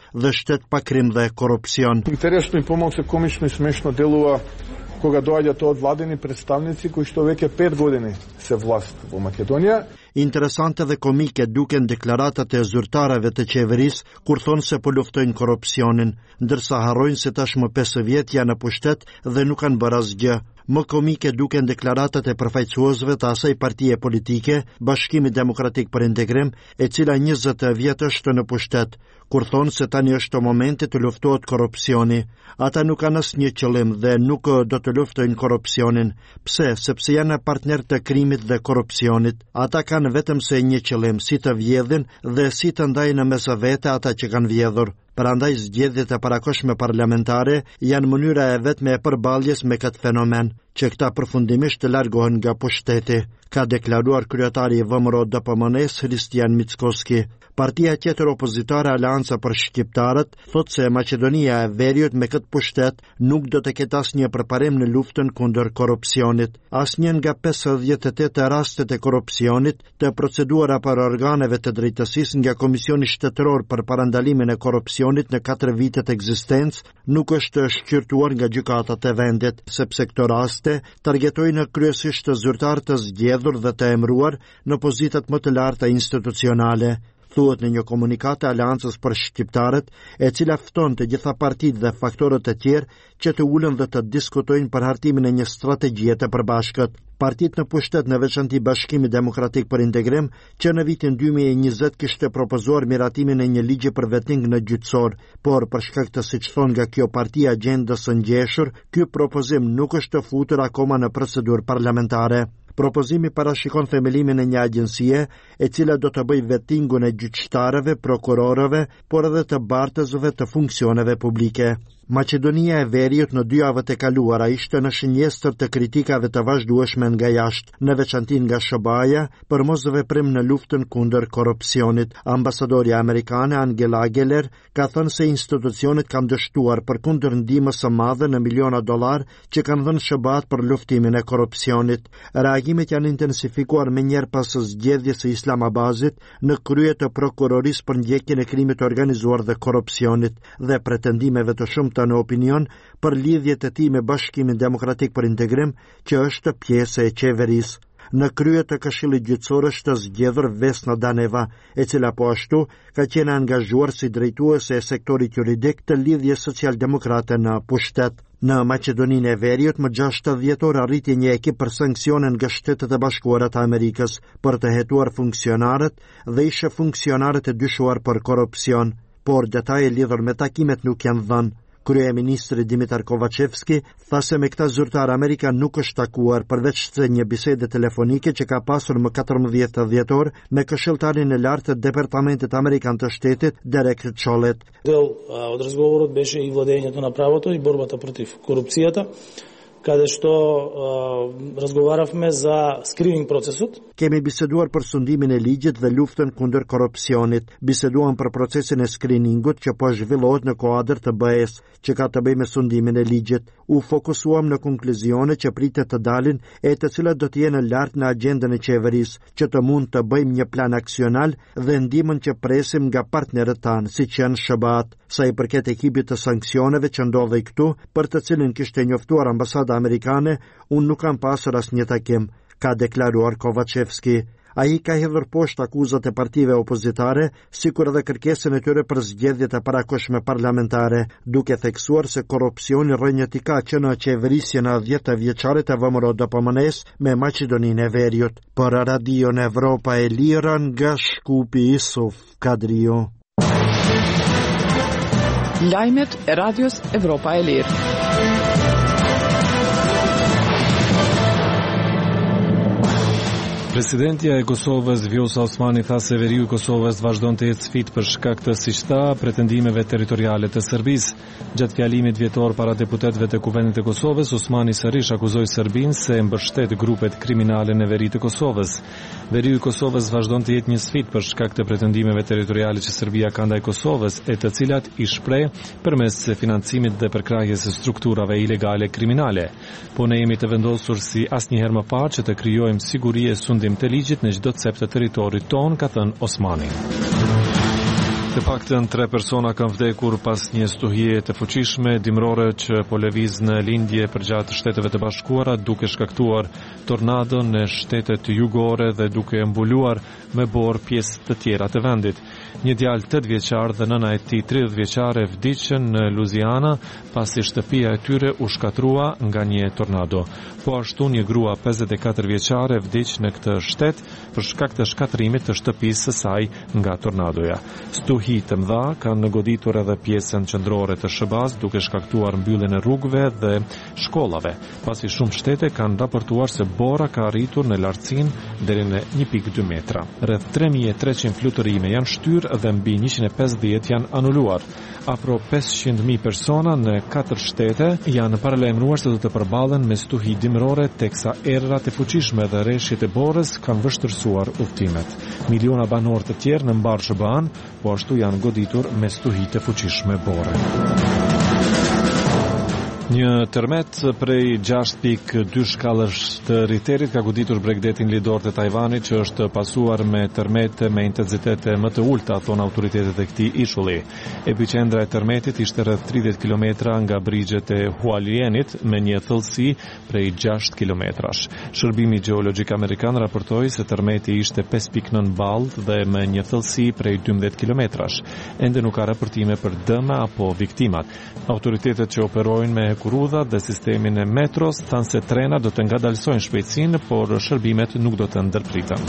dhe shtet pa krim dhe korupcion. Интересно и помалку комично и смешно делува кога доаѓаат од владени представници кои што веќе 5 години се власт во Македонија. Interesante dhe komike duken deklaratat e zyrtarëve të qeverisë kur thonë se po luftojnë korrupsionin, ndërsa harrojnë se tashmë 5 vjet janë në pushtet dhe nuk kanë bërë asgjë. Më komike duken deklaratat e përfaqësuesve të asaj partie politike, Bashkimi Demokratik për Integrim, e cila 20 vjet është në pushtet, kur thonë se tani është momenti të luftohet korrupsioni. Ata nuk kanë asnjë qëllim dhe nuk do të luftojnë korrupsionin. Pse? Sepse janë partner të krimit dhe korrupsionit. Ata kanë vetëm se një qëllim, si të vjedhin dhe si të ndajnë mes vete ata që kanë vjedhur. Prandaj zgjedhjet e parakohshme parlamentare janë mënyra e vetme e përballjes me këtë fenomen, që këta përfundimisht të largohen nga pushteti, ka deklaruar kryetari i VMRO-DPMN-s Hristijan Mickoski. Partia tjetër opozitare Aleanca për Shqiptarët thot se Maqedonia e Veriut me këtë pushtet nuk do të ketë asnjë përparim në luftën kundër korrupsionit. Asnjë nga 58 rastet e korrupsionit të proceduara për organeve të drejtësisë nga Komisioni Shtetëror për parandalimin e korrupsionit në 4 vitet ekzistencë nuk është shqyrtuar nga gjykatat e vendit, sepse këto raste targetojnë kryesisht zyrtar të zgjedhur dhe të emëruar në pozitat më të larta institucionale. Thuhet në një komunikat e Aleancës për Shqiptarët, e cila fton të gjitha partitë dhe faktorët e tjerë që të ulen dhe të diskutojnë për hartimin e një strategjie të përbashkët. Partitë në pushtet, në veçanti Bashkimi Demokratik për Integrim, që në vitin 2020 kishte propozuar miratimin e një ligji për vetting në gjyqësor, por për shkak të siç thon nga kjo parti agjendës së ngjeshur, ky propozim nuk është futur akoma në procedurë parlamentare. Propozimi parashikon themelimin e një agjencie e cila do të bëjë vettingun e gjyqtarëve, prokurorëve, por edhe të bartësve të funksioneve publike. Maqedonia e Veriut në 2 javët e kaluara ishte në shënjestër të kritikave të vazhdueshme nga jashtë, në veçanti nga SBA, për mosveprim në luftën kundër korrupsionit. Ambasadorja amerikane Angela Geller ka thënë se institucionet kanë dështuar përkundër ndihmës së madhe në miliona dollar që kanë dhënë SBA-t për luftimin e korrupsionit. Reagimet janë intensifikuar me njerë pas zgjedhjes së Islamabadit në krye të prokurorisë për ndjekjen e krimit organizuar dhe korrupsionit dhe pretendimeve të shumta në opinion për lidhjet e tij me Bashkimin Demokratik për Integrim, që është pjesë e qeverisë. Në krye të Këshillit Gjyqësor është zgjedhur Vesna Daneva, e cila po ashtu ka qenë angazhuar si drejtuese e sektorit juridik të lidhjes socialdemokrate në pushtet. Në Maqedoninë e Veriut më 6 dhjetor arriti një ekip për sanksione nga Shtetet e Bashkuara të Amerikës për të hetuar funksionarët dhe ishte funksionarët e dyshuar për korrupsion, por detaje lidhur me takimet nuk janë dhënë. Kryeministri Dimitar Kovacevski tha se me këta zyrtar Amerika nuk është takuar përveç se një bisede telefonike që ka pasur më 14 dhjetor me këshilltarin e lartë të Departamentit Amerikan të Shtetit Derek Chollet. Дел од разговорот беше и владењето на правото и борбата против корупцијата, каде што разговаравме за скрининг процесот. Kemi biseduar për sundimin e ligjit dhe luftën kundër korrupsionit. Biseduam për procesin e screeningut që po zhvillohet në kuadër të BE-s, që ka të bëjë me sundimin e ligjit. U fokusuam në konkluzione që pritet të dalin e të cilat do të jenë lart në agjendën e qeverisë, që të mund të bëjmë një plan aksional dhe ndihmën që presim nga partnerët tanë, siç janë SBA-t. Sa i përket ekipit të sanksioneve që ndodhej këtu, për të cilin kishte njoftuar ambasada amerikane, unë nuk kam pasur asnjë takim, ka deklaruar Kovacevski. Ai ka hedhur poshtë akuzat e partive opozitare, sikur edhe kërkesën e tyre për zgjedhjet e parakohshme parlamentare, duke theksuar se korrupsioni rrënjët i ka që në qeverisjen e 10 vjeçare të VMRO-DPMN-s me Maqedoninë e Veriut. Për Radion Evropa e Lira nga Shkupi Isuf Kadrio. Lajmet e Radios Evropa e Lirë. Presidentja e Kosovës Vjosa Osmani tha se veriu i Kosovës vazhdon të jetë sfidë për shkak të siç tha pretendimeve territoriale të Serbisë. Gjatë fjalimit vjetor para deputetëve të Kuvendit të Kosovës, Osmani sërish akuzoi Serbinë se mbështet grupet kriminale në veri të Kosovës. Veriu i Kosovës vazhdon të jetë një sfidë për shkak të pretendimeve territoriale që Serbia ka ndaj Kosovës, e të cilat i shpreh përmes financimit dhe përkrahjes së strukturave ilegale kriminale. Po ne jemi të vendosur si asnjëherë më parë që të krijojmë siguri e sundim të ligjit në çdo cep të territorit ton, ka thënë Osmani. Të paktën 3 persona kanë vdekur pas një stuhie të fuqishme dimrore që po lëviz në lindje përgjatë Shteteve të Bashkuara, duke shkaktuar tornado në shtetet jugore dhe duke mbuluar me borë pjesë të tjera të vendit. Një djalë 8 vjeçar dhe nëna e tij 30 vjeçare vdiqën në Louisiana pasi shtëpia e tyre u shkatrua nga një tornado. Po ashtu një grua 54 vjeçare vdiq në këtë shtet për shkak të shkatrimit të shtëpisë së saj nga tornadoja. Stuhi të mëdha kanë goditur edhe pjesën qendrore të SHBA-s, duke shkaktuar mbylljen e rrugëve dhe shkollave, pasi shumë shtete kanë raportuar se bora ka arritur në lartësinë deri në 1.2 metra. Rreth 3300 fluturime janë shtyrë dhe mbi 150 janë anuluar. Afro 500.000 persona në 4 shtete janë paralajmëruar se do të përballen me stuhi dimrore, teksa errat e fuqishme dhe rreshjet e borës kanë vështirësuar udhëtimet. Miliona banor të tjerë në mbar SHBA-n po ashtu janë goditur me stuhi të fuqishme bore. Një tërmet prej 6.2 shkallësh të Richterit ka goditur Bregdetin lidor të Tajvanit, që është pasuar me tërmete me intensitete më të ulta, thon autoritetet e këtij ishulli. Epicendra e tërmetit ishte rreth 30 km nga brigjet e Hualienit me një thellësi prej 6 kilometrash. Shërbimi gjeologjik amerikan raportoi se tërmeti ishte 5.9 ballë dhe me një thellësi prej 12 kilometrash. Ende nuk ka raportime për dëme apo viktimat. Autoritetet që operojnë me kurudha dhe sistemin e metros thanë se trena do të ngadalsojnë shpejtësinë, por shërbimet nuk do të ndërpriten.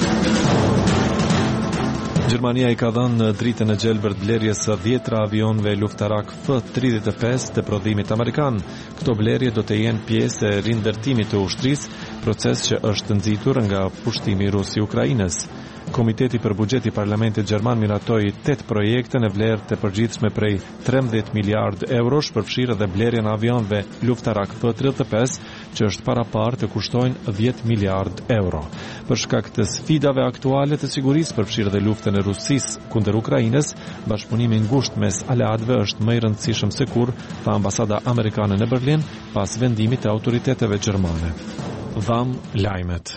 Gjermania i ka dhënë dritën e gjelbër blerjes së 10 avionëve luftarak F-35 të prodhimit amerikan. Këto blerje do të jenë pjesë e rindërtimit të ushtrisë, proces që është nxitur nga pushtimi rus i Ukrainës. Komiteti për buxhet i Parlamentit Gjerman miratoi 8 projekte në vlerë të përgjithshme prej 13 miliard eurosh, përfshirë edhe blerjen e avionëve luftarak F-35, që është parapar të kushtojnë 10 miliard euro. Për shkak të sfidave aktuale të sigurisë, përfshirë edhe luftën e Rusisë kundër Ukrainës, bashkëpunimi ngushtë mes aleatëve është më i rëndësishëm se kurrë, tha ambasada amerikane në Berlin pas vendimit të autoriteteve gjermane. Dham lajmet.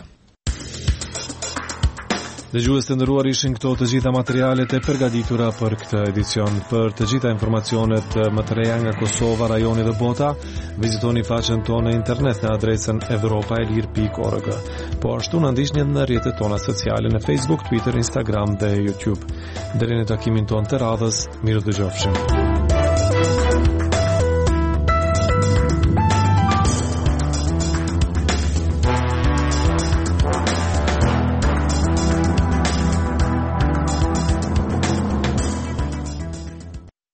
Dëgjues të nderuar, ishin këto të gjitha materialet e përgatitura për këtë edicion. Për të gjitha informacionet më të reja nga Kosova, rajoni dhe bota, vizitoni faqen tonë në internet në adresën evropaelir.org. Po ashtu na ndiqni në rrjetet tona sociale në Facebook, Twitter, Instagram dhe YouTube. Deri në takimin tonë të radhës, miru dëgjofshim.